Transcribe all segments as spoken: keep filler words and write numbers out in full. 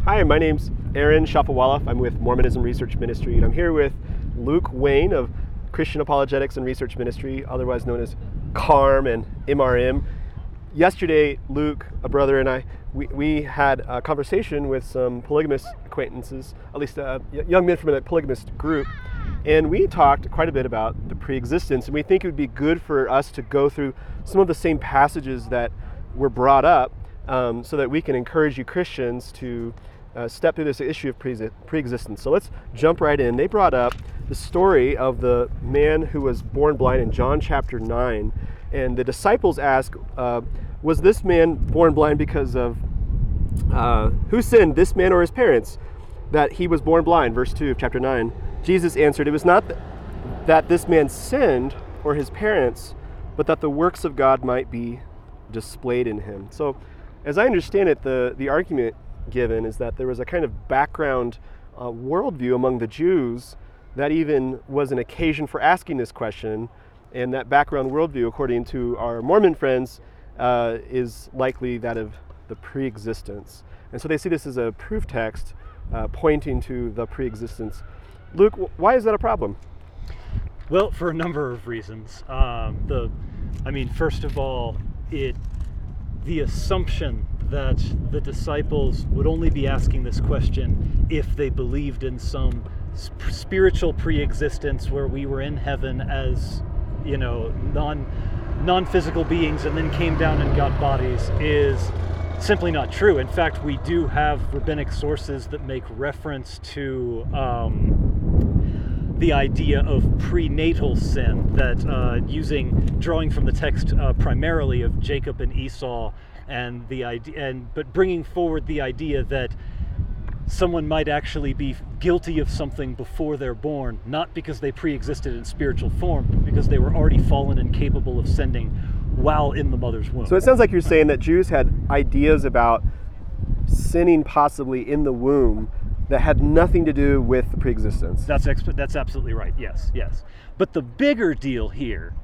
Hi, my name's Aaron Shafawala. I'm with Mormonism Research Ministry, and I'm here with Luke Wayne of Christian Apologetics and Research Ministry, otherwise known as C A R M and M R M. Yesterday, Luke, a brother, and I, we, we had a conversation with some polygamous acquaintances, at least uh, young men from a polygamist group, and we talked quite a bit about the pre-existence, and we think it would be good for us to go through some of the same passages that were brought up um, so that we can encourage you Christians to uh, step through this issue of pre- pre-existence. So let's jump right in. They brought up the story of the man who was born blind in John chapter nine, and the disciples ask, uh, was this man born blind because of, uh, who sinned, this man or his parents, that he was born blind? Verse two of chapter nine. Jesus answered, it was not th- that this man sinned or his parents, but that the works of God might be displayed in him. So as I understand it, the, the argument given is that there was a kind of background uh, worldview among the Jews that even was an occasion for asking this question. And that background worldview, according to our Mormon friends, uh, is likely that of the pre-existence. And so they see this as a proof text uh, pointing to the pre-existence. Luke, why is that a problem? Well, for a number of reasons. Um, the, I mean, first of all, it the assumption that the disciples would only be asking this question if they believed in some sp- spiritual pre-existence where we were in heaven as, you know, non non-physical beings and then came down and got bodies is simply not true. In fact, we do have rabbinic sources that make reference to um, the idea of prenatal sin, that uh, using, drawing from the text uh, primarily of Jacob and Esau, and the idea, and but bringing forward the idea that someone might actually be guilty of something before they're born, not because they pre-existed in spiritual form, but because they were already fallen and capable of sinning while in the mother's womb. So it sounds like you're saying that Jews had ideas about sinning possibly in the womb that had nothing to do with the pre-existence. That's exp- that's absolutely right. Yes, yes. But the bigger deal here,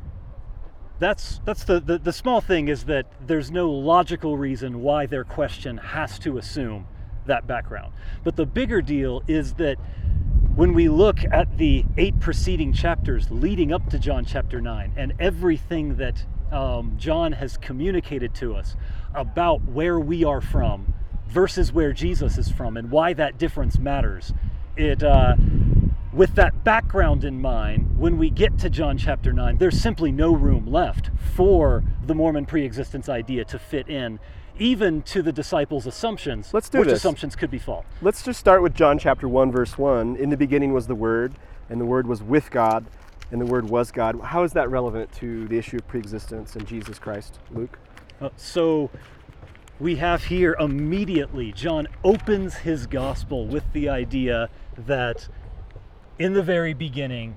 that's that's the, the, the small thing is that there's no logical reason why their question has to assume that background. But the bigger deal is that when we look at the eight preceding chapters leading up to John chapter nine and everything that um, John has communicated to us about where we are from versus where Jesus is from and why that difference matters, it uh, with that background in mind, when we get to John chapter nine, there's simply no room left for the Mormon pre-existence idea to fit in, even to the disciples' assumptions, Let's do which this. assumptions could be false. Let's just start with John chapter one, verse one. In the beginning was the Word, and the Word was with God, and the Word was God. How is that relevant to the issue of pre-existence and Jesus Christ, Luke? Uh, so we have here immediately, John opens his gospel with the idea that in the very beginning,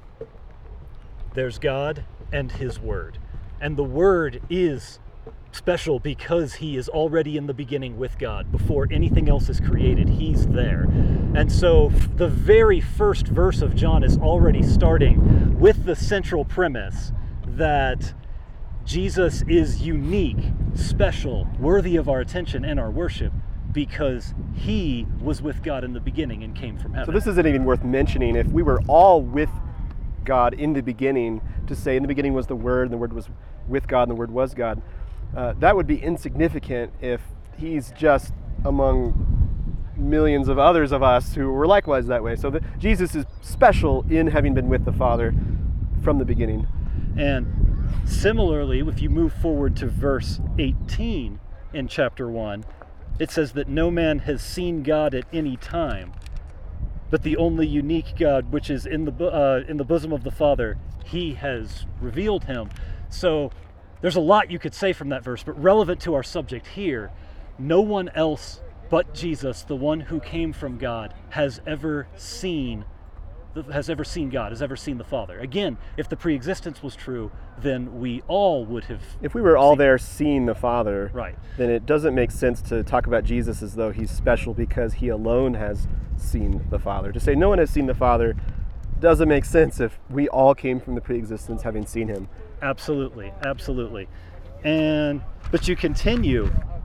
there's God and his Word. And the Word is special because he is already in the beginning with God. Before anything else is created, he's there. And so the very first verse of John is already starting with the central premise that Jesus is unique, special, worthy of our attention and our worship because he was with God in the beginning and came from heaven. So this isn't even worth mentioning. If we were all with God in the beginning, to say in the beginning was the Word, and the Word was with God, and the Word was God, Uh, that would be insignificant if he's just among millions of others of us who were likewise that way. So the, Jesus is special in having been with the Father from the beginning. And similarly, if you move forward to verse eighteen in chapter one, it says that no man has seen God at any time, but the only unique God which is in the uh, in the bosom of the Father, he has revealed him. So there's a lot you could say from that verse, but relevant to our subject here, no one else but Jesus, the one who came from God, has ever seen has ever seen God, has ever seen the Father. Again, if the pre-existence was true, then we all would have... If we were all there seeing the Father, right, then it doesn't make sense to talk about Jesus as though he's special because he alone has seen the Father. To say no one has seen the Father doesn't make sense if we all came from the pre-existence having seen him. Absolutely, absolutely. And but you continue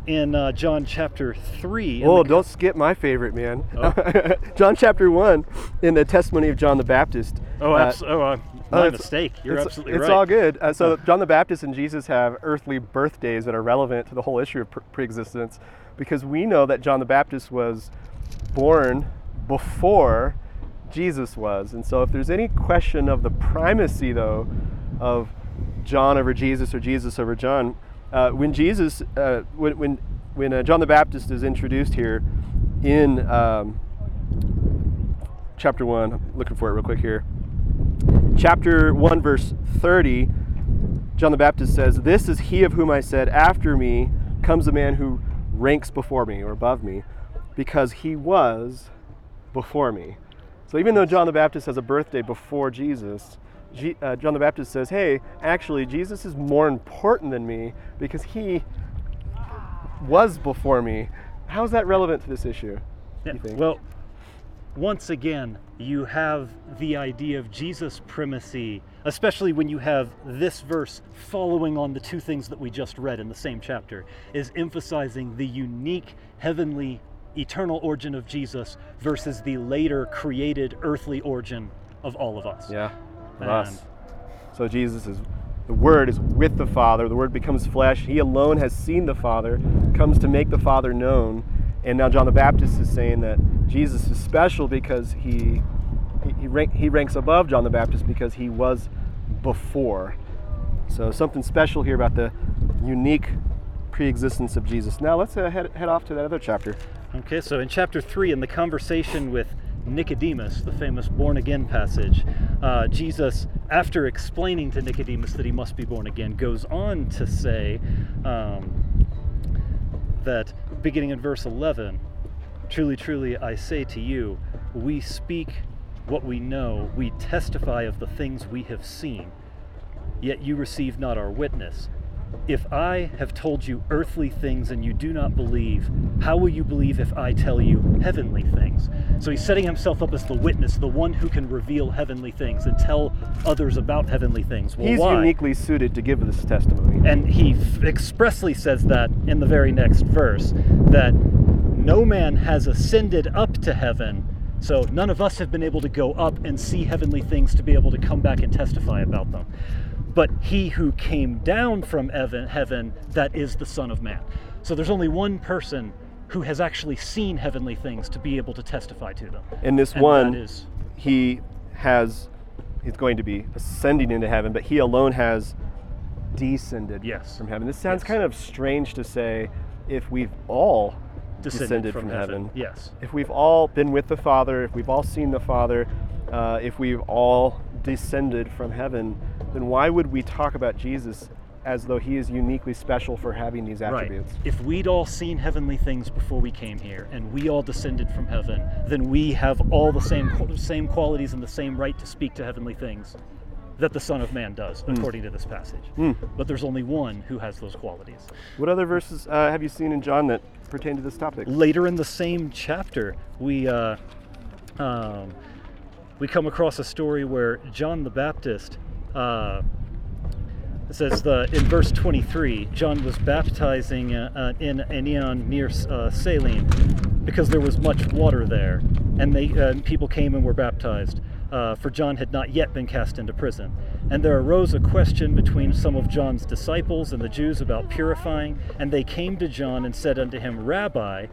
in uh, John chapter three. in Oh, the- don't skip my favorite, man. Oh. John chapter one, in the testimony of John the Baptist. Oh, uh, abs- oh uh, my it's- mistake. You're it's, absolutely it's right. all good. Uh, so Uh. John the Baptist and Jesus have earthly birthdays that are relevant to the whole issue of pre- preexistence, because we know that John the Baptist was born before Jesus was. And so if there's any question of the primacy, though, of John over Jesus or Jesus over John, uh, when Jesus, uh, when when, when uh, John the Baptist is introduced here in um, chapter one, I'm looking for it real quick here. Chapter one, verse thirty, John the Baptist says, "This is he of whom I said, after me comes a man who ranks before me," or above me, "because he was before me." So even though John the Baptist has a birthday before Jesus, G- uh, John the Baptist says, hey, actually, Jesus is more important than me because he was before me. How is that relevant to this issue, Yeah, you think? Well, once again, you have the idea of Jesus' primacy, especially when you have this verse following on the two things that we just read in the same chapter, is emphasizing the unique heavenly eternal origin of Jesus versus the later created earthly origin of all of us. Yeah, of And- us. So Jesus is, the Word is with the Father. The Word becomes flesh. He alone has seen the Father, comes to make the Father known. And now John the Baptist is saying that Jesus is special because he he, he, rank, he ranks above John the Baptist because he was before. So something special here about the unique pre-existence of Jesus. Now let's uh, head, head off to that other chapter. Okay, so in chapter three, in the conversation with Nicodemus, the famous born again passage, uh, Jesus, after explaining to Nicodemus that he must be born again, goes on to say um, that, beginning in verse eleven, "Truly, truly, I say to you, we speak what we know, we testify of the things we have seen, yet you receive not our witness. If I have told you earthly things and you do not believe, how will you believe if I tell you heavenly things?" So he's setting himself up as the witness, the one who can reveal heavenly things and tell others about heavenly things. Well, He's why? uniquely suited to give this testimony. And he f- expressly says that in the very next verse, that no man has ascended up to heaven, so none of us have been able to go up and see heavenly things to be able to come back and testify about them. But he who came down from heaven, heaven, that is the Son of Man. So there's only one person who has actually seen heavenly things to be able to testify to them. And this And one, that is, he has, he's going to be ascending into heaven, but he alone has descended Yes. from heaven. This sounds Yes. kind of strange to say if we've all descended, descended from, from heaven. heaven. Yes. If we've all been with the Father, if we've all seen the Father, uh, if we've all descended from heaven, then why would we talk about Jesus as though he is uniquely special for having these attributes? Right. If we'd all seen heavenly things before we came here, and we all descended from heaven, then we have all the same same qualities and the same right to speak to heavenly things that the Son of Man does, according to this passage. Mm. But there's only one who has those qualities. What other verses uh, have you seen in John that pertain to this topic? Later in the same chapter, we uh, um, we come across a story where John the Baptist, uh, it says the, in verse twenty-three, John was baptizing uh, uh, in Aenon near uh, Saline because there was much water there, and they uh, people came and were baptized. Uh, for John had not yet been cast into prison. And there arose a question between some of John's disciples and the Jews about purifying, and they came to John and said unto him, Rabbi,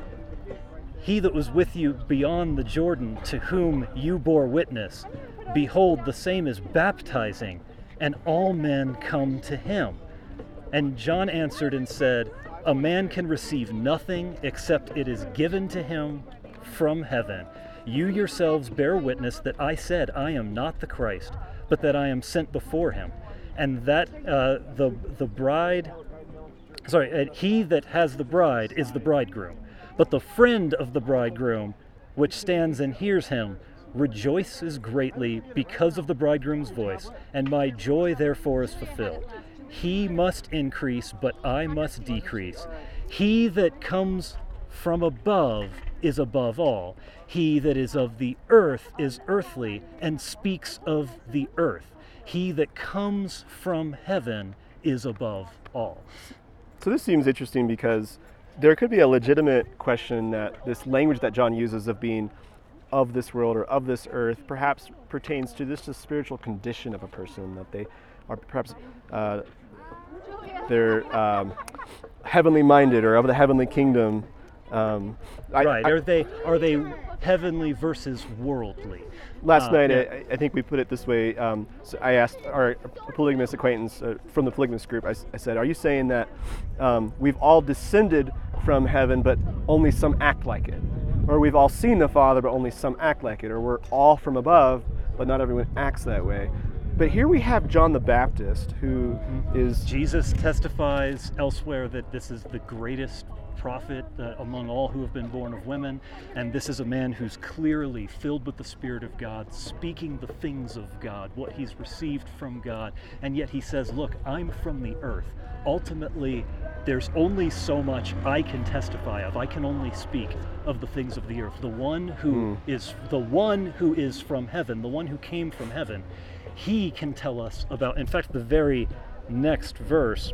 he that was with you beyond the Jordan, to whom you bore witness, behold, the same is baptizing, and all men come to him. And John answered and said, A man can receive nothing except it is given to him from heaven. You yourselves bear witness that I said, I am not the Christ, but that I am sent before him. And that uh, the the bride, sorry, uh, he that has the bride is the bridegroom. But the friend of the bridegroom, which stands and hears him, rejoices greatly because of the bridegroom's voice, and my joy therefore is fulfilled. He must increase, but I must decrease. He that comes from above is above all. He that is of the earth is earthly, and speaks of the earth. He that comes from heaven is above all. So this seems interesting because there could be a legitimate question that this language that John uses of being of this world or of this earth perhaps pertains to just the spiritual condition of a person, that they are perhaps uh, they're um, heavenly minded or of the heavenly kingdom. Um, right? I, I, are they are they heavenly versus worldly? Last uh, night, yeah. I, I think we put it this way. Um, so I asked our polygamous acquaintance uh, from the polygamous group, I, I said, are you saying that um, we've all descended from heaven, but only some act like it? Or we've all seen the Father, but only some act like it? Or we're all from above, but not everyone acts that way? But here we have John the Baptist, who mm-hmm. is... Jesus testifies elsewhere that this is the greatest prophet uh, among all who have been born of women, and this is a man who's clearly filled with the Spirit of God, speaking the things of God, what he's received from God, and yet he says, look, I'm from the earth. Ultimately, there's only so much I can testify of. I can only speak of the things of the earth. The one who mm. is the one who is from heaven, the one who came from heaven, he can tell us about, in fact, the very next verse,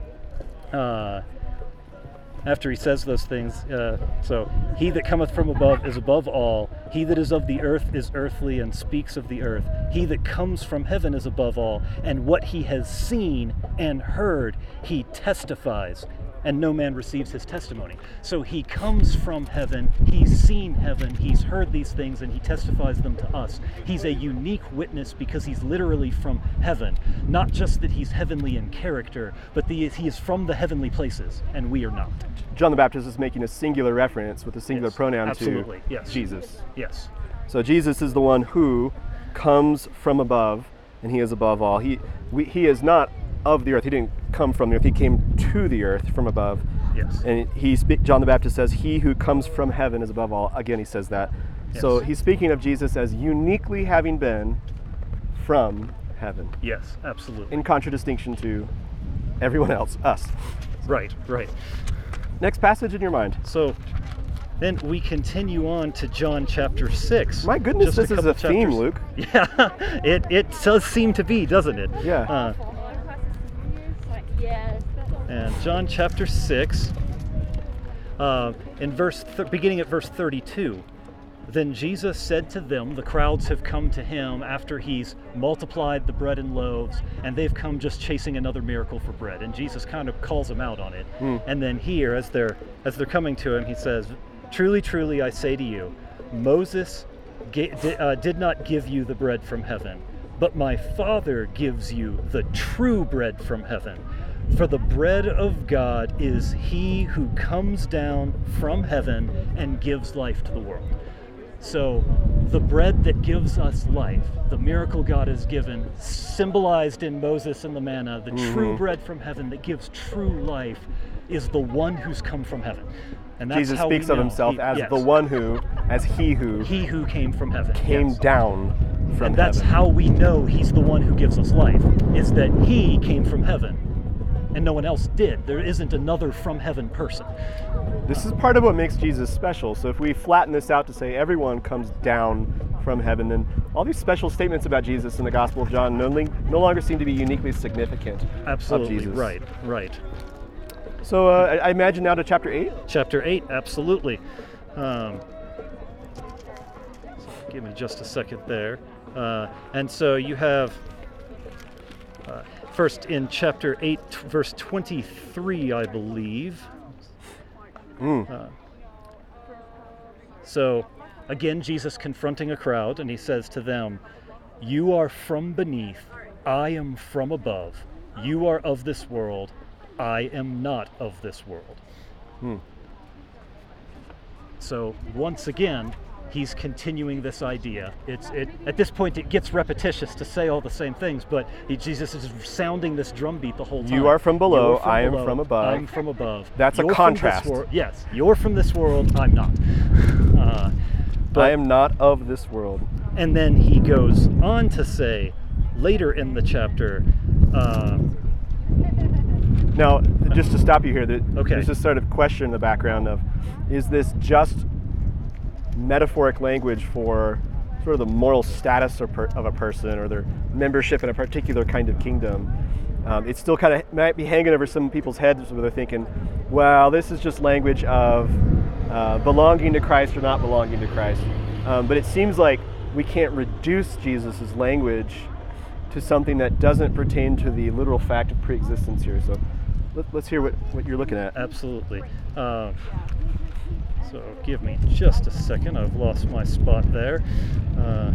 uh, after he says those things, uh, so, he that cometh from above is above all. He that is of the earth is earthly and speaks of the earth. He that comes from heaven is above all. And what he has seen and heard, he testifies, and no man receives his testimony. So he comes from heaven, he's seen heaven, he's heard these things, and he testifies them to us. He's a unique witness because he's literally from heaven. Not just that he's heavenly in character, but the, he is from the heavenly places, and we are not. John the Baptist is making a singular reference with a singular yes, pronoun absolutely. to yes. Jesus. Yes. So Jesus is the one who comes from above, and he is above all. He we, he is not of the earth. He didn't come from the earth. He came to the earth from above. Yes. And he John the Baptist says, he who comes from heaven is above all. Again, he says that. Yes. So he's speaking of Jesus as uniquely having been from heaven. Yes, absolutely. In contradistinction to everyone else, us. Right, right. Next passage in your mind. So then we continue on to John chapter six. My goodness, this is a theme, Luke. Yeah, it, it does seem to be, doesn't it? Yeah. Uh, and John chapter six, uh, in verse th- beginning at verse thirty-two, then Jesus said to them, the crowds have come to him after he's multiplied the bread and loaves, and they've come just chasing another miracle for bread. And Jesus kind of calls them out on it. Mm. And then here, as they're as they're coming to him, he says, truly, truly, I say to you, Moses ga- di- uh, did not give you the bread from heaven, but my Father gives you the true bread from heaven. For the bread of God is he who comes down from heaven and gives life to the world. So the bread that gives us life, the miracle God has given, symbolized in Moses and the manna, the mm-hmm. true bread from heaven that gives true life, is the one who's come from heaven. And that's Jesus how speaks we of know. himself he, as yes. the one who, as he who, he who came from heaven, came yes. down from and that's heaven. how we know he's the one who gives us life, is that he came from heaven, and no one else did. There isn't another from heaven person. This is part of what makes Jesus special. So if we flatten this out to say everyone comes down from heaven, then all these special statements about Jesus in the Gospel of John no, no longer seem to be uniquely significant. Absolutely, of Jesus. right, right. So uh, I imagine now to chapter eight? Chapter eight, absolutely. Um, so give me just a second there. Uh, and so you have, uh, first in chapter eight, t- verse twenty-three, I believe. Mm. Uh, so, again, Jesus confronting a crowd, and he says to them, you are from beneath, I am from above. You are of this world, I am not of this world. Hmm. So once again, he's continuing this idea. It's it at this point it gets repetitious to say all the same things, but he, Jesus is sounding this drumbeat the whole time. You are from below, from I below, am from above. I'm from above. That's you're a contrast. Wor- yes, you're from this world, I'm not. Uh, but, I am not of this world. And then he goes on to say, later in the chapter, uh, now, just to stop you here, okay. there's this sort of question in the background of, is this just metaphoric language for sort of the moral status of, per, of a person or their membership in a particular kind of kingdom? um, it still kind of might be hanging over some people's heads where they're thinking, well, this is just language of uh, belonging to Christ or not belonging to Christ. Um, but it seems like we can't reduce Jesus' language to something that doesn't pertain to the literal fact of preexistence here. So let, let's hear what, what you're looking at. Absolutely. Uh, so give me just a second. I've lost my spot there. Uh,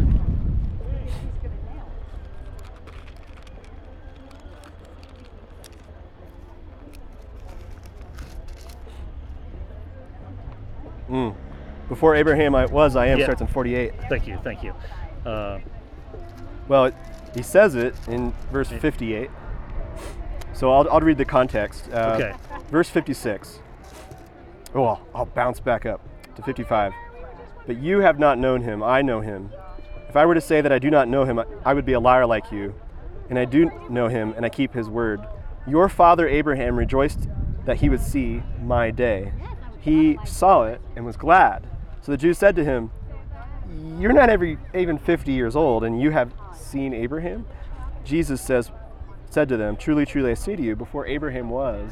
Mm. Before Abraham I was, I am Yeah. starts in forty-eight. thank you, thank you. Uh, Well, it, he says it in verse fifty-eight. So I'll, I'll read the context. Uh, Okay. Verse fifty-six. Oh, I'll, I'll bounce back up to fifty-five. But you have not known him, I know him. If I were to say that I do not know him, I- I would be a liar like you. And I do know him, and I keep his word. Your father Abraham rejoiced that he would see my day. He saw it and was glad. So the Jews said to him, you're not every, even fifty years old, and you have seen Abraham? Jesus says, said to them, truly, truly, I say to you, before Abraham was,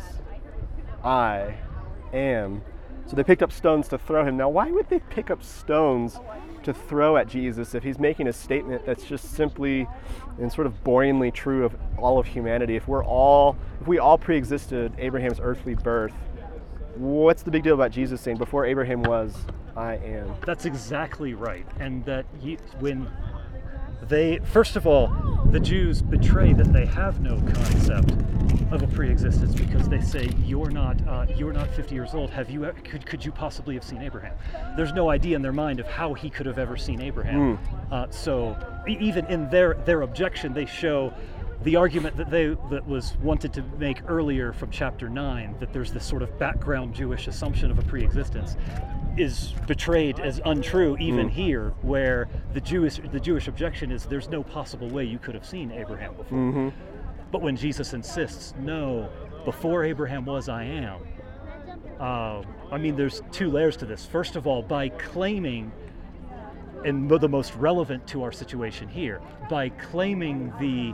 I am. So they picked up stones to throw him. Now, why would they pick up stones to throw at Jesus if he's making a statement that's just simply and sort of boringly true of all of humanity? If we're all, if we all pre-existed Abraham's earthly birth, what's the big deal about Jesus saying, before Abraham was, I am? That's exactly right. And that you, when they, first of all, the Jews betray that they have no concept of a pre-existence because they say, you're not uh, you're not fifty years old. Have you ever, could, could you possibly have seen Abraham? There's no idea in their mind of how he could have ever seen Abraham. Mm. Uh, so e- even in their, their objection, they show the argument that they that was wanted to make earlier from chapter nine, that there's this sort of background Jewish assumption of a pre-existence, is betrayed as untrue even Mm. here, where the Jewish the Jewish objection is there's no possible way you could have seen Abraham before. Mm-hmm. But when Jesus insists, no, before Abraham was, I am. Uh, I mean, there's two layers to this. First of all, by claiming, and the most relevant to our situation here, by claiming the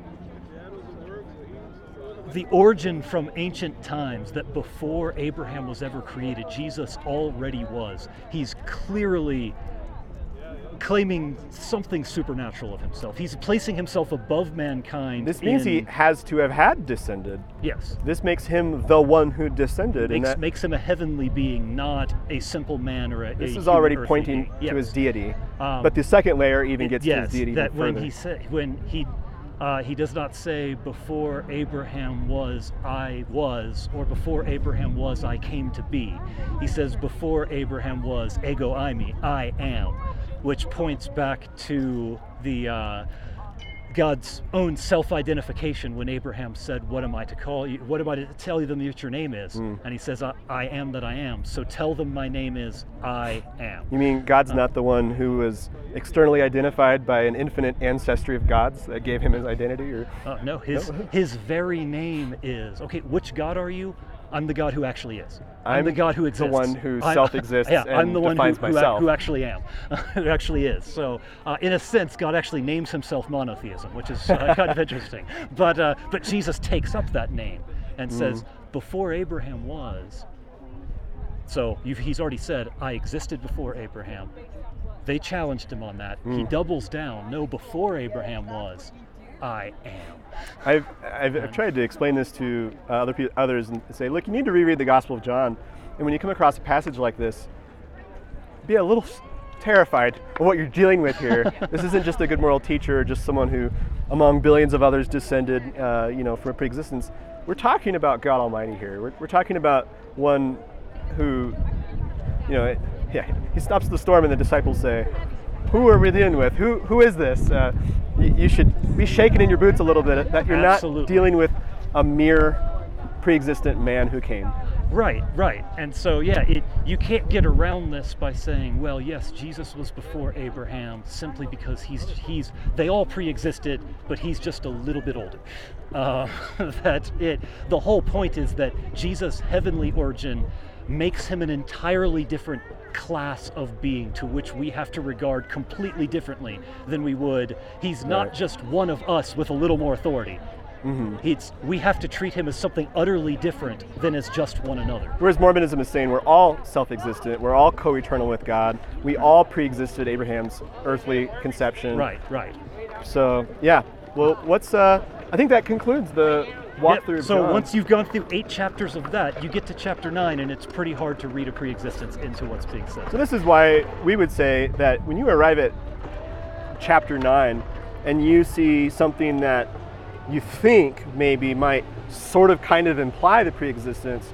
the origin from ancient times, that before Abraham was ever created, Jesus already was. He's clearly claiming something supernatural of himself. He's placing himself above mankind. This means he in- has to have had descended. Yes. This makes him the one who descended. and Makes, that, makes him a heavenly being, not a simple man or a this a is human already earthly pointing being. to Yes. his deity. Um, but the second layer even It- gets yes, to his deity that even when further. he said when he uh, he does not say before Abraham was I was, or before Abraham was I came to be. He says before Abraham was ego eimi, I am, which points back to the uh, God's own self-identification when Abraham said, "What am I to call you? What am I to tell you them that your name is?" Mm. And he says, I, "I am that I am. So tell them my name is I am." You mean God's not the one who was externally identified by an infinite ancestry of gods that gave him his identity? Or Uh, no, his No. his very name is, okay, which God are you? I'm the God who actually is. I'm, I'm the God who the exists. one who I- self-exists yeah, and I'm the one who, defines who, ac- myself. who actually am, who actually is. So, uh, in a sense, God actually names himself monotheism, which is uh, kind of interesting. But uh, but Jesus takes up that name and Mm. says, before Abraham was. So you've, he's already said, I existed before Abraham. They challenged him on that. He Mm. doubles down. No, before Abraham was, I am. I've, I've, I've tried to explain this to uh, other people, others and say, look, you need to reread the Gospel of John. And when you come across a passage like this, be a little s- terrified of what you're dealing with here. This isn't just a good moral teacher or just someone who, among billions of others, descended uh, you know, from a pre-existence. We're talking about God Almighty here. We're, we're talking about one who, you know, yeah, he stops the storm and the disciples say, who are we dealing with? Who Who is this? Uh, you, you should be shaken in your boots a little bit that you're Absolutely. not dealing with a mere pre-existent man who came. Right, right. And so, yeah, it, you can't get around this by saying, well, yes, Jesus was before Abraham simply because he's, he's they all pre-existed, but he's just a little bit older. Uh, that it, the whole point is that Jesus' heavenly origin makes him an entirely different class of being to which we have to regard completely differently than we would. He's not Right. just one of us with a little more authority. Mm-hmm. It's, we have to treat him as something utterly different than as just one another. Whereas Mormonism is saying we're all self-existent, we're all co-eternal with God, we all pre-existed Abraham's earthly conception. Right, right. So, yeah. Well, what's, uh, I think that concludes the walkthrough Yep. of So John. once you've gone through eight chapters of that, you get to chapter nine, and it's pretty hard to read a pre-existence into what's being said. So this is why we would say that when you arrive at chapter nine and you see something that you think maybe might sort of kind of imply the pre-existence,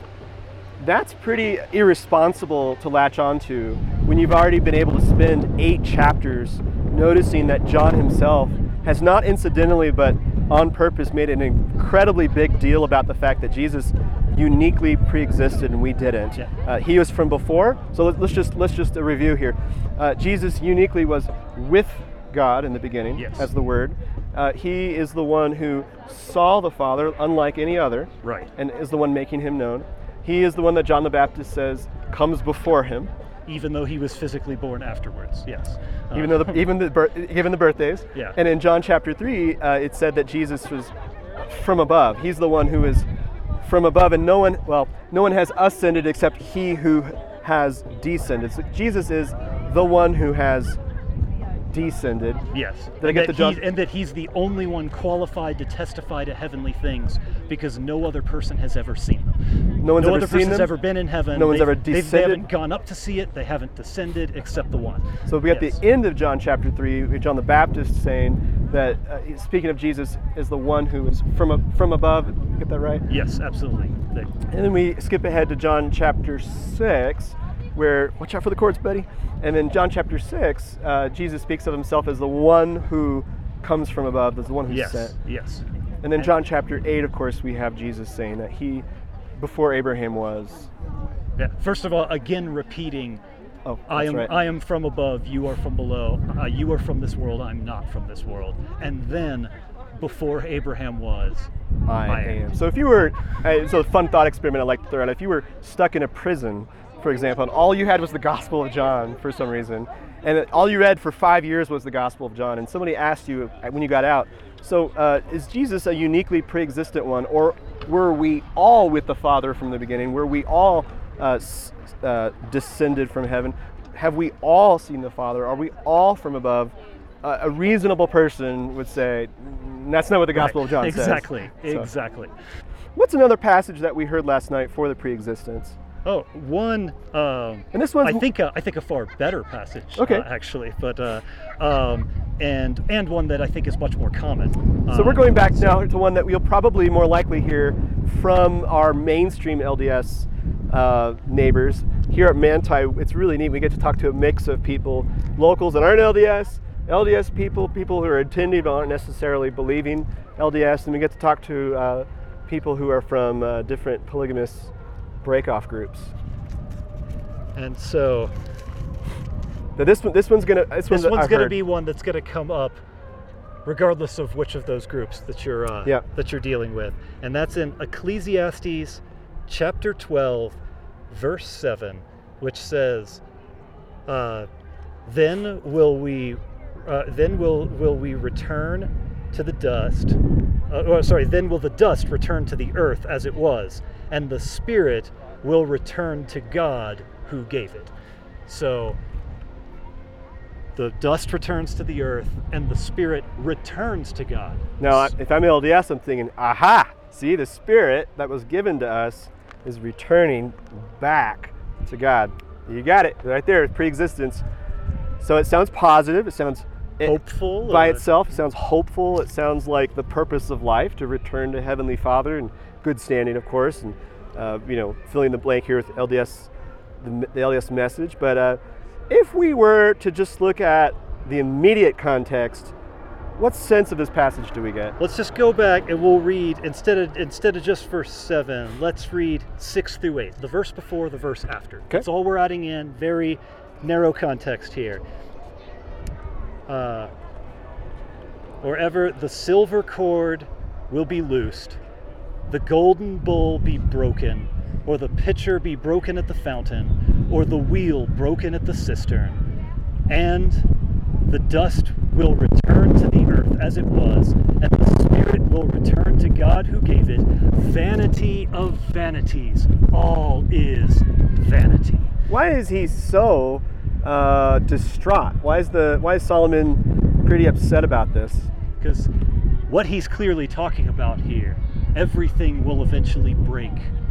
that's pretty irresponsible to latch onto when you've already been able to spend eight chapters noticing that John himself has not incidentally but on purpose made an incredibly big deal about the fact that Jesus uniquely pre-existed and we didn't. Yeah. Uh, he was from before, so let, let's just let's just uh, review here. Uh, Jesus uniquely was with God in the beginning, Yes. as the Word. Uh, he is the one who saw the Father, unlike any other, Right. and is the one making him known. He is the one that John the Baptist says comes before him, Even though he was physically born afterwards, yes. Uh, even though the, even the bir- given the birthdays. Yeah. And in John chapter three, uh, it said that Jesus was from above. He's the one who is from above, and no one, well, no one has ascended except he who has descended. So Jesus is the one who has descended. Yes. Did I and get that the John? he's- And that he's the only one qualified to testify to heavenly things because no other person has ever seen them. No one's no ever other seen person's them? ever been in heaven. No one's They've- ever they've- They descended? haven't gone up to see it. They haven't descended except the one. So we got Yes. the end of John chapter three, with John the Baptist saying that, uh, speaking of Jesus, is the one who is from a, from above. Get that right? Yes, absolutely. They- And then we skip ahead to John chapter six, where, watch out for the cords, buddy. And then John chapter six, uh, Jesus speaks of himself as the one who comes from above, as the one who's Yes, sent. yes. And then John chapter eight, of course, we have Jesus saying that he, before Abraham was, Yeah. First of all, again repeating, oh, I that's am right. I am from above, you are from below. Uh, you are from this world, I'm not from this world. And then, before Abraham was, I, I am. am. So if you were, uh, so a fun thought experiment I'd like to throw out, if you were stuck in a prison, for example, and all you had was the Gospel of John for some reason, and all you read for five years was the Gospel of John, and somebody asked you when you got out, so uh, is Jesus a uniquely pre-existent one, or were we all with the Father from the beginning? Were we all uh, s- uh, descended from heaven? Have we all seen the Father? Are we all from above? Uh, a reasonable person would say, "Mm, that's not what the Gospel Right. of John exactly, says. So, exactly. what's another passage that we heard last night for the pre-existence? Oh, one. Um, And this one's I think a, I think a far better passage. Okay. Uh, actually, but uh, um, and and one that I think is much more common. So we're Um, going back now to one that we'll probably more likely hear from our mainstream L D S uh, neighbors. Here at Manti, it's really neat. We get to talk to a mix of people, locals that aren't L D S, L D S people, people who are attending but aren't necessarily believing L D S, and we get to talk to uh, people who are from uh, different polygamous break-off groups. And so But this one, this one's gonna, this, this one's, one's I've going to heard. be one that's going to come up, regardless of which of those groups that you're uh, Yeah. that you're dealing with, and that's in Ecclesiastes chapter twelve, verse seven, which says, uh, "Then will we, uh, then will will we return to the dust." Uh, or, sorry, then will the dust return to the earth as it was, and the spirit will return to God who gave it. So the dust returns to the earth, and the spirit returns to God. Now, I- if I'm L D S, I'm thinking, aha, see, the Spirit that was given to us is returning back to God. You got it, right there, pre-existence. So it sounds positive, it sounds it, Hopeful by uh, itself, it sounds hopeful, it sounds like the purpose of life, to return to Heavenly Father in good standing, of course, and, uh, you know, filling the blank here with L D S, the, the L D S message. But uh, if we were to just look at the immediate context, what sense of this passage do we get? Let's just go back and we'll read instead of instead of just verse seven. Let's read six through eight, the verse before, the verse after. Okay. That's all we're adding in. Very narrow context here. Uh, or ever the silver cord will be loosed, the golden bowl be broken, or the pitcher be broken at the fountain, or the wheel broken at the cistern, and the dust will return to the earth as it was, and the spirit will return to God who gave it. Vanity of vanities, all is vanity. Why is he so uh, distraught? Why is the why is Solomon pretty upset about this? Because what he's clearly talking about here, everything will eventually break,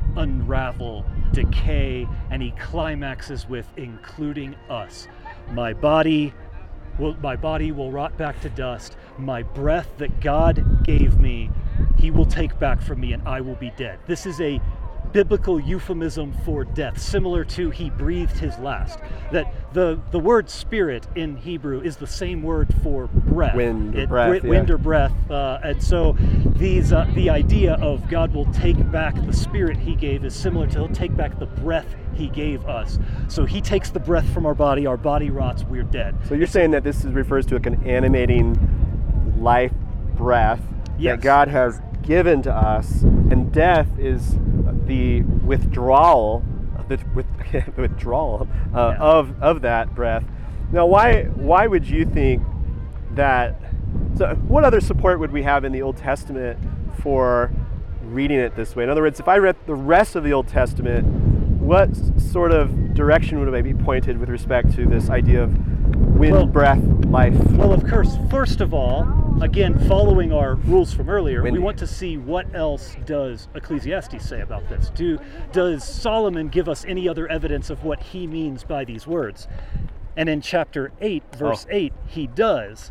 unravel, decay, and he climaxes with including us. My body will my body will rot back to dust. My breath that God gave me, he will take back from me, and I will be dead. This is a biblical euphemism for death, similar to he breathed his last. That the the word spirit in Hebrew is the same word for breath. Wind, it, breath, wi- wind yeah. or breath, uh, and so these uh, the idea of God will take back the spirit he gave is similar to he'll take back the breath he gave us. So he takes the breath from our body, our body rots, we're dead. So you're saying that this is, refers to an animating life breath Yes. that God has given to us, and death is the withdrawal, the with, withdrawal uh, Yeah. of of that breath. Now, why why would you think that? So, what other support would we have in the Old Testament for reading it this way? In other words, if I read the rest of the Old Testament, what sort of direction would I be pointed with respect to this idea of wind, Well- breath, life? Well, of course, first of all, again, following our rules from earlier, Windy. we want to see what else does Ecclesiastes say about this. Do does Solomon give us any other evidence of what he means by these words? And in chapter eight, verse Oh. eight, he does.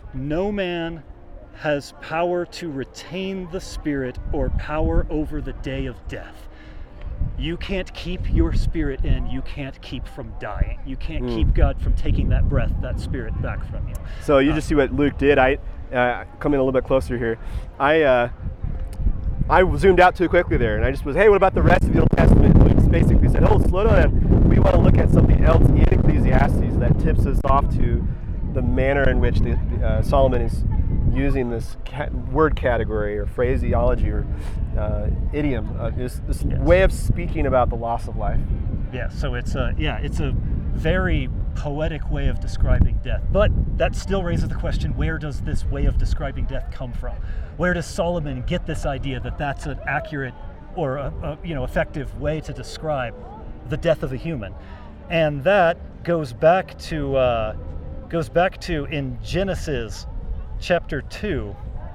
No man has power to retain the spirit or power over the day of death. You can't keep your spirit in. You can't keep from dying. You can't Mm. keep God from taking that breath, that spirit back from you. So you Uh, just see what Luke did. I uh, come in a little bit closer here. I uh, I zoomed out too quickly there, and I just was, hey, what about the rest of the Old Testament? Luke basically said, oh, slow down. We want to look at something else in Ecclesiastes that tips us off to the manner in which the, uh, Solomon is using this ca- word category or phraseology or uh, idiom, uh, this, this Yes. way of speaking about the loss of life. Yeah, so it's a yeah, it's a very poetic way of describing death. But that still raises the question: where does this way of describing death come from? Where does Solomon get this idea that that's an accurate or a, a you know effective way to describe the death of a human? And that goes back to uh, goes back to in Genesis chapter two,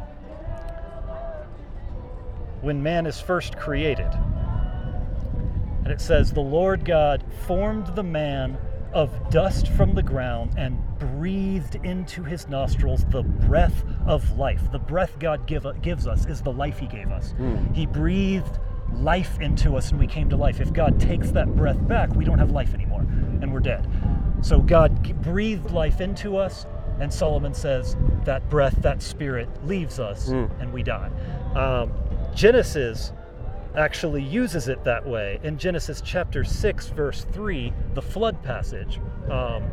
when man is first created. And it says, the Lord God formed the man of dust from the ground and breathed into his nostrils the breath of life. The breath God give, gives us is the life he gave us. Mm. He breathed life into us and we came to life. If God takes that breath back, we don't have life anymore and we're dead. So God g- breathed life into us, and Solomon says that breath, that spirit leaves us Mm. and we die. Um, Genesis actually uses it that way. In Genesis chapter six, verse three, the flood passage, um,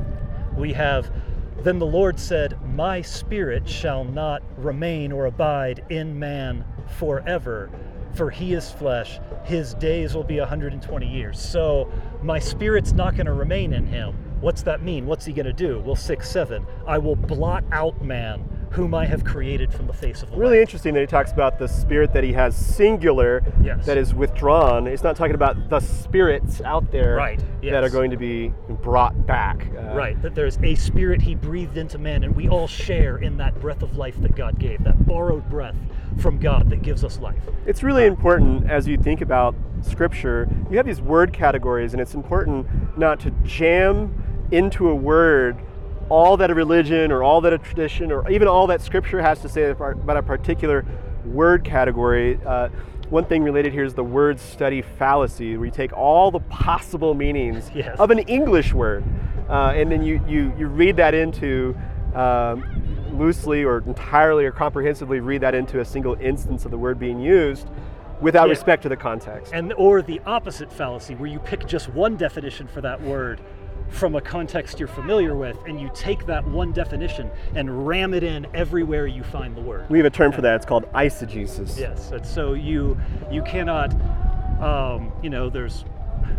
we have, then the Lord said, my spirit shall not remain or abide in man forever, for he is flesh. His days will be one hundred twenty years. So my spirit's not going to remain in him. What's that mean? What's he going to do? Well, six, seven, I will blot out man, whom I have created from the face of the Really land. interesting that he talks about the spirit that he has singular, Yes. that is withdrawn. It's not talking about the spirits out there Right, that are yes. going to be brought back. Uh, Right, that there's a spirit he breathed into man, and we all share in that breath of life that God gave, that borrowed breath from God that gives us life. It's really important as you think about Scripture. You have these word categories, and it's important not to jam into a word all that a religion or all that a tradition or even all that Scripture has to say about a particular word category. Uh, one thing related here is the word study fallacy, where you take all the possible meanings Yes. of an English word, uh, and then you, you, you read that into, um, loosely or entirely or comprehensively read that into a single instance of the word being used without Yeah. respect to the context. And or the opposite fallacy, where you pick just one definition for that word from a context you're familiar with, and you take that one definition and ram it in everywhere you find the word. We have a term for that. It's called eisegesis. Yes, and so you you cannot, um, you know, there's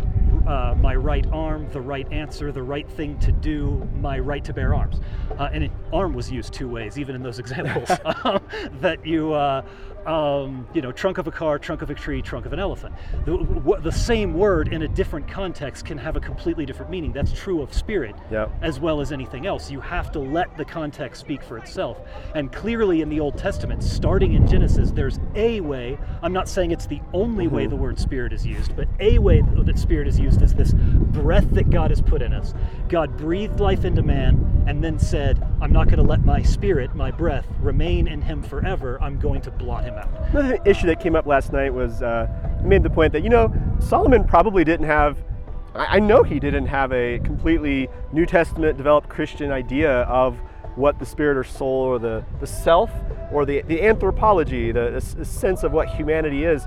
uh, my right arm, the right answer, the right thing to do, my right to bear arms. Uh, and it, arm was used two ways, even in those examples, um, that you, uh, um, you know, trunk of a car, trunk of a tree, trunk of an elephant. The, w- the same word in a different context can have a completely different meaning. That's true of spirit Yep. as well as anything else. You have to let the context speak for itself. And clearly in the Old Testament, starting in Genesis, there's a way, I'm not saying it's the only way the word spirit is used, but a way that spirit is used is this breath that God has put in us. God breathed life into man and then said, I'm not going to let my spirit, my breath, remain in him forever. I'm going to blot him out. Another issue that came up last night was, uh, made the point that, you know, Solomon probably didn't have, I, I know he didn't have a completely New Testament developed Christian idea of what the spirit or soul or the, the self or the, the anthropology, the, the sense of what humanity is.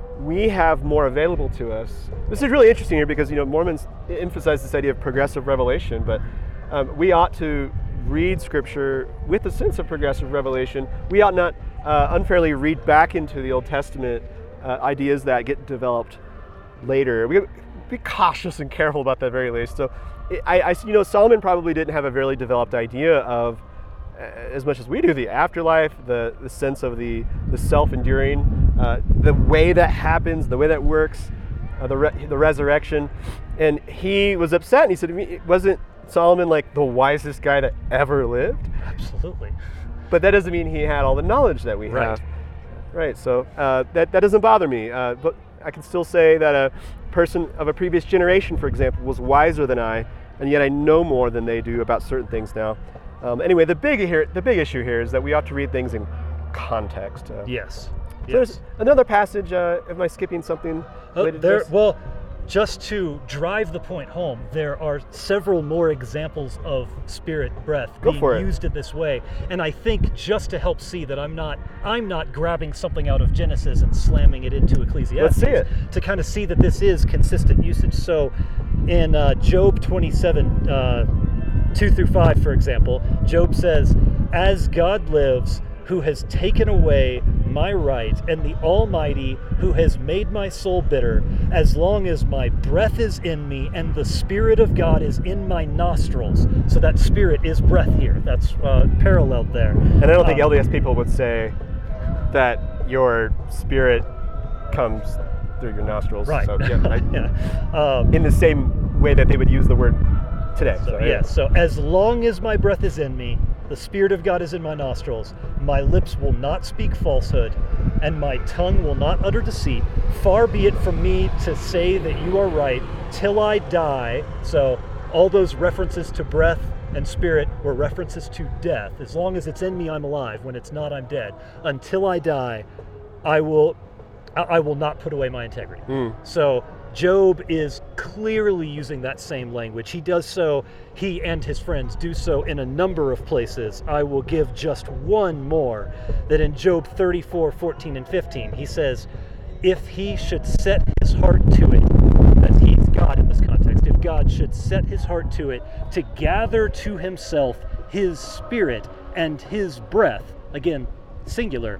We have more available to us. This is really interesting here because, you know, Mormons emphasize this idea of progressive revelation, but um, we ought to read Scripture with a sense of progressive revelation. We ought not uh, unfairly read back into the Old Testament uh, ideas that get developed later. We be cautious and careful about that, very least. So, I, I, you know, Solomon probably didn't have a very developed idea of, uh, as much as we do, the afterlife, the, the sense of the, the self-enduring, uh, the way that happens, the way that works, uh, the re- the resurrection. And he was upset, and he said, wasn't Solomon like the wisest guy that ever lived? Absolutely. But that doesn't mean he had all the knowledge that we Right. have. Right, so uh, that, that doesn't bother me. Uh, but I can still say that a person of a previous generation, for example, was wiser than I, and yet I know more than they do about certain things now. Um, anyway, the big here, the big issue here is that we ought to read things in context. Uh, Yes. so There's another passage. Uh, am I skipping something? Uh, related to there, this? well, just to drive the point home, there are several more examples of spirit breath Go being for it. used in this way, and I think just to help see that I'm not I'm not grabbing something out of Genesis and slamming it into Ecclesiastes. Let's see it. To kind of see that this is consistent usage. So, in uh, Job twenty-seven, uh, two through five, for example, Job says, "As God lives, who has taken away my right, and the Almighty, who has made my soul bitter, as long as my breath is in me and the Spirit of God is in my nostrils." So that spirit is breath here. That's uh, paralleled there. And I don't think Um, L D S people would say that your spirit comes through your nostrils. Right. So, yeah, I, yeah. Um, in the same way that they would use the word today. So, So, yeah, so as long as my breath is in me, the Spirit of God is in my nostrils, my lips will not speak falsehood, and my tongue will not utter deceit. Far be it from me to say that you are right till I die. So all those references to breath and spirit were references to death. As long as it's in me, I'm alive. When it's not, I'm dead. Until I die, I will I I will not put away my integrity. Mm. So Job is clearly using that same language. He does so, he and his friends do so in a number of places. I will give just one more, that in Job thirty-four, fourteen and fifteen, he says, if he should set his heart to it, that he's God in this context, if God should set his heart to it, to gather to himself his spirit and his breath, again, singular,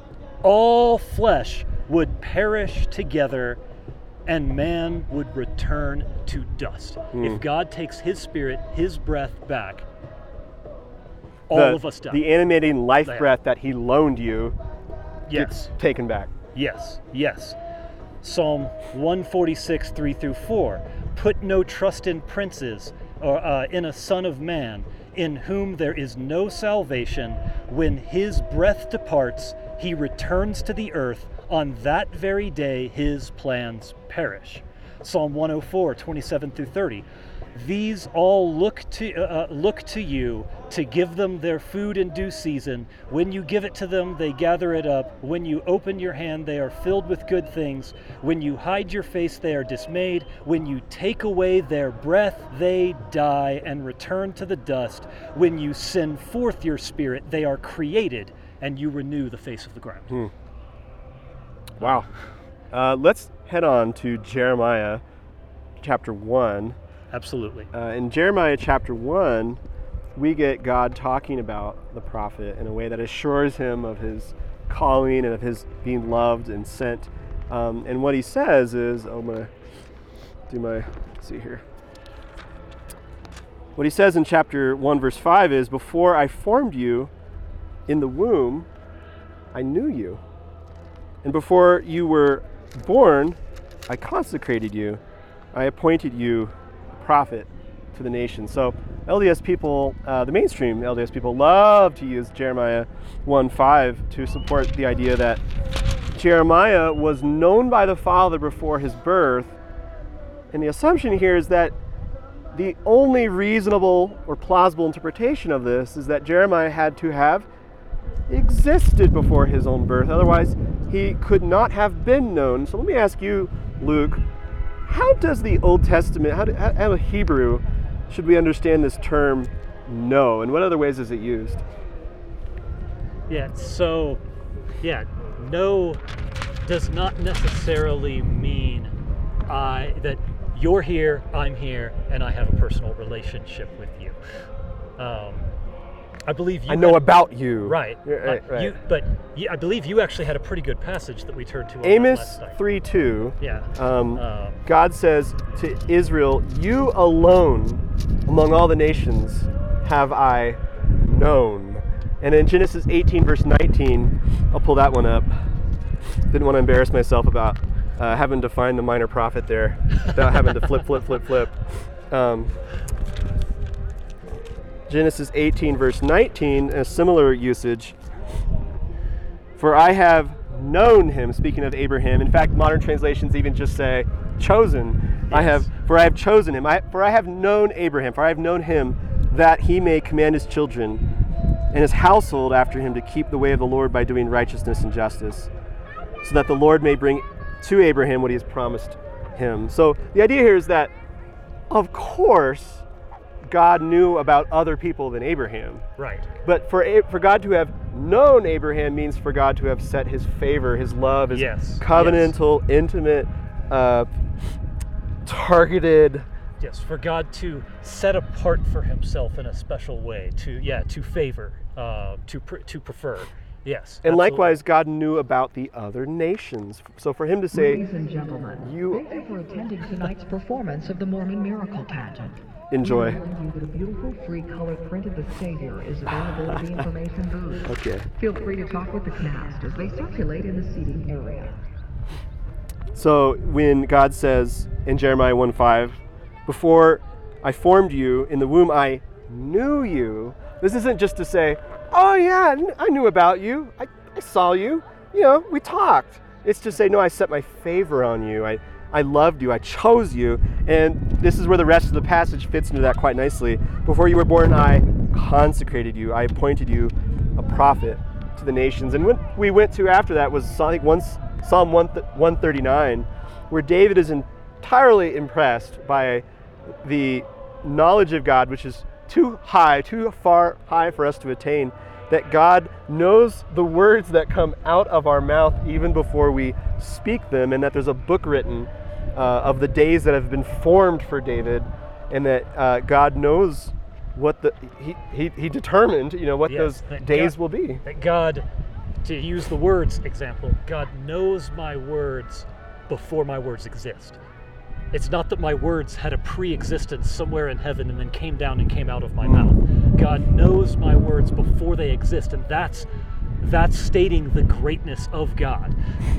all flesh would perish together, and man would return to dust. Mm. If God takes his spirit, his breath back, all the, of us die. The animating life Yeah. breath that he loaned you yes, gets taken back. yes, yes. Psalm one forty-six, three through four. Put no trust in princes or uh, in a son of man, in whom there is no salvation. When his breath departs, he returns to the earth. On that very day, his plans perish. Psalm one oh four, twenty-seven through thirty. These all look to uh, look to you to give them their food in due season. When you give it to them, they gather it up. When you open your hand, they are filled with good things. When you hide your face, they are dismayed. When you take away their breath, they die and return to the dust. When you send forth your spirit, they are created, and you renew the face of the ground. Hmm. Wow. Uh, let's head on to Jeremiah chapter one. Absolutely. Uh, in Jeremiah chapter one, we get God talking about the prophet in a way that assures him of his calling and of his being loved and sent. Um, and what he says is, oh, I'm going to do my, let's see here. What he says in chapter one, verse five is, before I formed you in the womb, I knew you. And before you were born, I consecrated you. I appointed you a prophet to the nations. So L D S people, uh, the mainstream L D S people, love to use Jeremiah one five to support the idea that Jeremiah was known by the Father before his birth. And the assumption here is that the only reasonable or plausible interpretation of this is that Jeremiah had to have existed before his own birth. Otherwise, he could not have been known. So let me ask you, Luke, how does the Old Testament, how, do, how, how Hebrew should we understand this term know, and what other ways is it used? Yeah, so, yeah, know does not necessarily mean I that you're here, I'm here, and I have a personal relationship with you. Um, I believe you I know had, about you. Right. right, uh, right. You, but you, I believe you actually had a pretty good passage that we turned to on Amos that last night. three two. Yeah. Um, Um, God says to Israel, you alone among all the nations have I known. And in Genesis eighteen verse nineteen, I'll pull that one up. Didn't want to embarrass myself about uh, having to find the minor prophet there without having to flip, flip, flip, flip. Um, Genesis eighteen verse nineteen, a similar usage. For I have known him, speaking of Abraham. In fact, modern translations even just say chosen. Yes. I have, for I have chosen him. I, for I have known Abraham, for I have known him that he may command his children and his household after him to keep the way of the Lord by doing righteousness and justice, so that the Lord may bring to Abraham what he has promised him. So the idea here is that, of course, God knew about other people than Abraham. right. But for for God to have known Abraham means for God to have set his favor, his love, his Yes. covenantal, yes. intimate, uh, targeted. Yes, for God to set apart for himself in a special way, to yeah, to favor, uh, to pr- to prefer. Yes. And absolutely. likewise, God knew about the other nations. So for him to say, Ladies and gentlemen, you thank you for attending tonight's performance of the Mormon Miracle Pageant. enjoy. We remind you that a beautiful free color print of the Savior is available at the information booth. Okay. Feel free to talk with the cast as they circulate in the seating area. So when God says in Jeremiah one five, before I formed you in the womb, I knew you. This isn't just to say, oh yeah, I knew about you. I, I saw you. You know, we talked. It's to say, no, I set my favor on you. I, I loved you. I chose you. And this is where the rest of the passage fits into that quite nicely. Before you were born, I consecrated you. I appointed you a prophet to the nations. And what we went to after that was Psalm one thirty-nine, where David is entirely impressed by the knowledge of God, which is too high, too far high for us to attain, that God knows the words that come out of our mouth even before we speak them, and that there's a book written uh, of the days that have been formed for David, and that uh, God knows what the he, he he determined, you know, what Yes, those that days God- will be. That God, to use the words example, God knows my words before my words exist. It's not that my words had a pre-existence somewhere in heaven and then came down and came out of my mouth. God knows my words before they exist, and that's that's stating the greatness of God.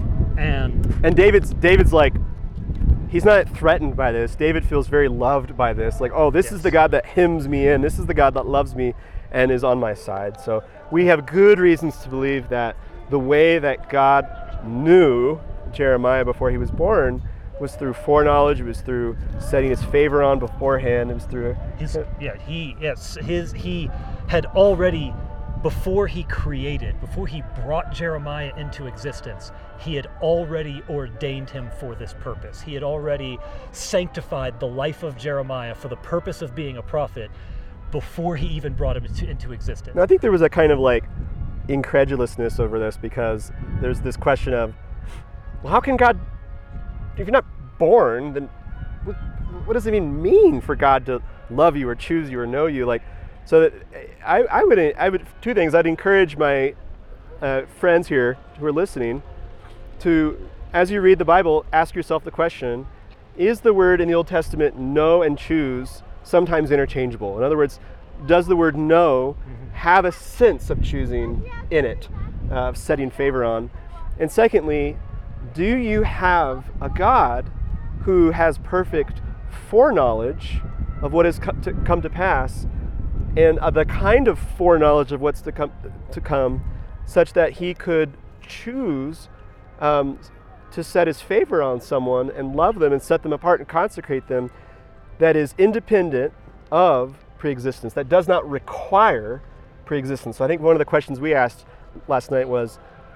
And And David's David's like, he's not threatened by this. David feels very loved by this. Like, oh, this is Yes. the God that hymns me in. This is the God that loves me and is on my side. So we have good reasons to believe that the way that God knew Jeremiah before he was born was through foreknowledge. It was through setting his favor on beforehand. It was through his yeah, he yes, his he had already, before he created, before he brought Jeremiah into existence, he had already ordained him for this purpose. He had already sanctified the life of Jeremiah for the purpose of being a prophet before he even brought him into, into existence. Now, I think there was a kind of like incredulousness over this, because there's this question of, well, how can God, if you're not born, then what, what does it even mean for God to love you or choose you or know you? Like, so that I, I would, I would, two things. I'd encourage my uh, friends here who are listening to, as you read the Bible, ask yourself the question, is the word in the Old Testament know and choose sometimes interchangeable? In other words, does the word know have a sense of choosing in it, uh, of setting favor on? And secondly, do you have a God who has perfect foreknowledge of what has co- to come to pass, and uh, the kind of foreknowledge of what's to come, to come such that he could choose um, to set his favor on someone and love them and set them apart and consecrate them, that is independent of preexistence, that does not require preexistence. So I think one of the questions we asked last night was,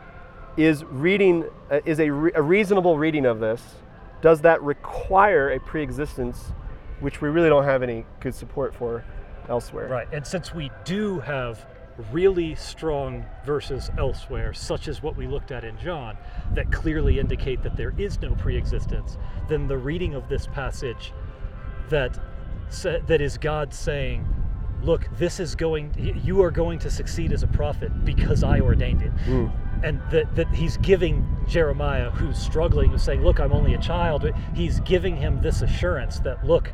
is reading, uh, is a, re- a reasonable reading of this, does that require a preexistence, which we really don't have any good support for elsewhere? Right, and since we do have really strong verses elsewhere, such as what we looked at in John, that clearly indicate that there is no preexistence, then the reading of this passage that sa- that is God saying, look, this is going, you are going to succeed as a prophet because I ordained it. Mm. And that, that he's giving Jeremiah, who's struggling, who's saying, look, I'm only a child, he's giving him this assurance that, look,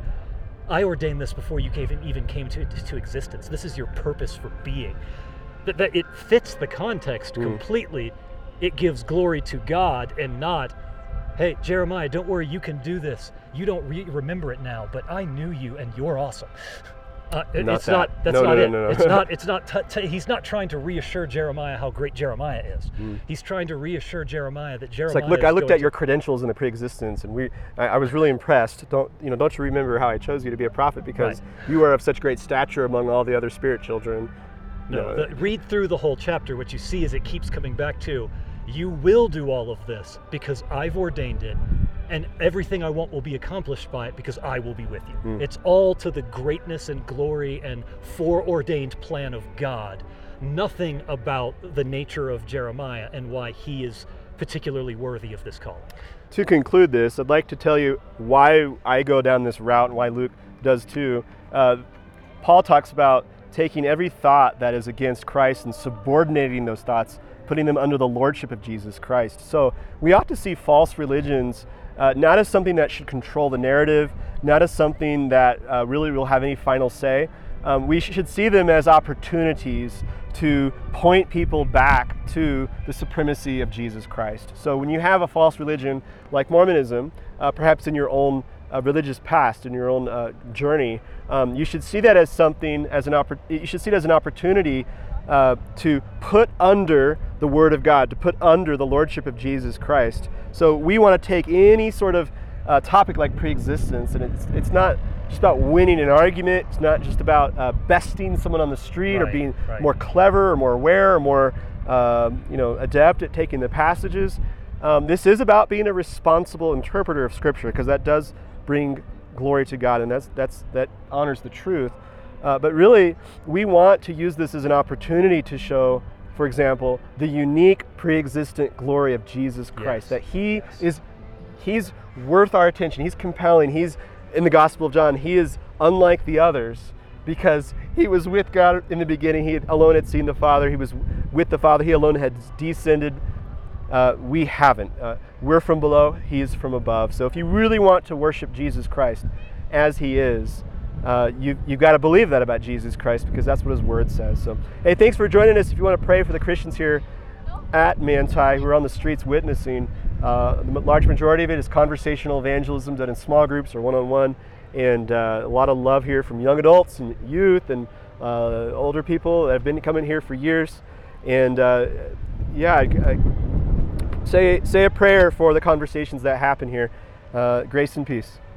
I ordained this before you came, even came to, to existence. This is your purpose for being. That, that it fits the context mm. completely. It gives glory to God and not, hey, Jeremiah, don't worry, you can do this. You don't re- remember it now, but I knew you and you're awesome. Uh, it, not it's that. not. That's no, not no, it. No, no, no. It's not. It's not. T- t- he's not trying to reassure Jeremiah how great Jeremiah is. Mm. He's trying to reassure Jeremiah that Jeremiah. It's like, look, I looked at to... your credentials in the preexistence, and we. I, I was really impressed. Don't you know? Don't you remember how I chose you to be a prophet because right. you are of such great stature among all the other spirit children? No. The, read through the whole chapter. What you see is it keeps coming back to, you will do all of this because I've ordained it. And everything I want will be accomplished by it because I will be with you. Mm. It's all to the greatness and glory and foreordained plan of God. Nothing about the nature of Jeremiah and why he is particularly worthy of this calling. To conclude this, I'd like to tell you why I go down this route and why Luke does too. Uh, Paul talks about taking every thought that is against Christ and subordinating those thoughts, putting them under the lordship of Jesus Christ. So we ought to see false religions Uh, not as something that should control the narrative, not as something that uh, really will have any final say. Um, we should see them as opportunities to point people back to the supremacy of Jesus Christ. So when you have a false religion like Mormonism, uh, perhaps in your own uh, religious past, in your own uh, journey, um, you should see that as something, as an oppor- you should see it as an opportunity Uh, to put under the Word of God, to put under the Lordship of Jesus Christ. So we want to take any sort of uh, topic like preexistence, and it's it's not just about winning an argument. It's not just about uh, besting someone on the street right, or being right. more clever or more aware or more um, you know adept at taking the passages. Um, this is about being a responsible interpreter of Scripture, because that does bring glory to God, and that's that's that honors the truth. Uh, but really, we want to use this as an opportunity to show, for example, the unique pre-existent glory of Jesus Christ. Yes. That He yes. is, He's worth our attention. He's compelling. He's, in the Gospel of John, He is unlike the others because He was with God in the beginning. He alone had seen the Father. He was with the Father. He alone had descended. Uh, we haven't. Uh, we're from below. He is from above. So if you really want to worship Jesus Christ as He is, Uh, you, you've got to believe that about Jesus Christ, because that's what His Word says. So, hey, thanks for joining us. If you want to pray for the Christians here at Manti who are on the streets witnessing, uh, the large majority of it is conversational evangelism done in small groups or one-on-one, and uh, a lot of love here from young adults and youth and uh, older people that have been coming here for years. And uh, yeah, I, I say, say a prayer for the conversations that happen here. Uh, grace and peace.